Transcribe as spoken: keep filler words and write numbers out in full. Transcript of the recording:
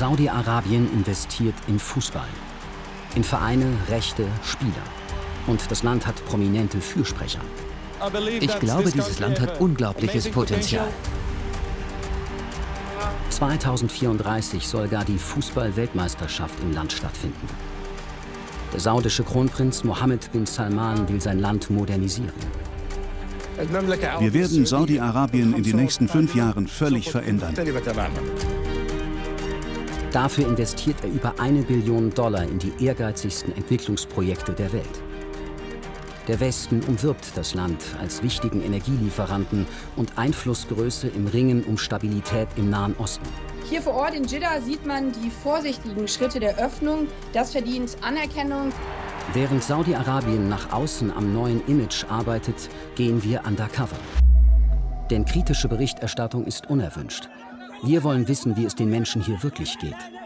Saudi-Arabien investiert in Fußball, in Vereine, Rechte, Spieler. Und das Land hat prominente Fürsprecher. Ich glaube, dieses Land hat unglaubliches Potenzial. zweitausendvierunddreißig soll gar die Fußball-Weltmeisterschaft im Land stattfinden. Der saudische Kronprinz Mohammed bin Salman will sein Land modernisieren. Wir werden Saudi-Arabien in den nächsten fünf Jahren völlig verändern. Dafür investiert er über eine Billion Dollar in die ehrgeizigsten Entwicklungsprojekte der Welt. Der Westen umwirbt das Land als wichtigen Energielieferanten und Einflussgröße im Ringen um Stabilität im Nahen Osten. Hier vor Ort in Dschidda sieht man die vorsichtigen Schritte der Öffnung. Das verdient Anerkennung. Während Saudi-Arabien nach außen am neuen Image arbeitet, gehen wir undercover. Denn kritische Berichterstattung ist unerwünscht. Wir wollen wissen, wie es den Menschen hier wirklich geht.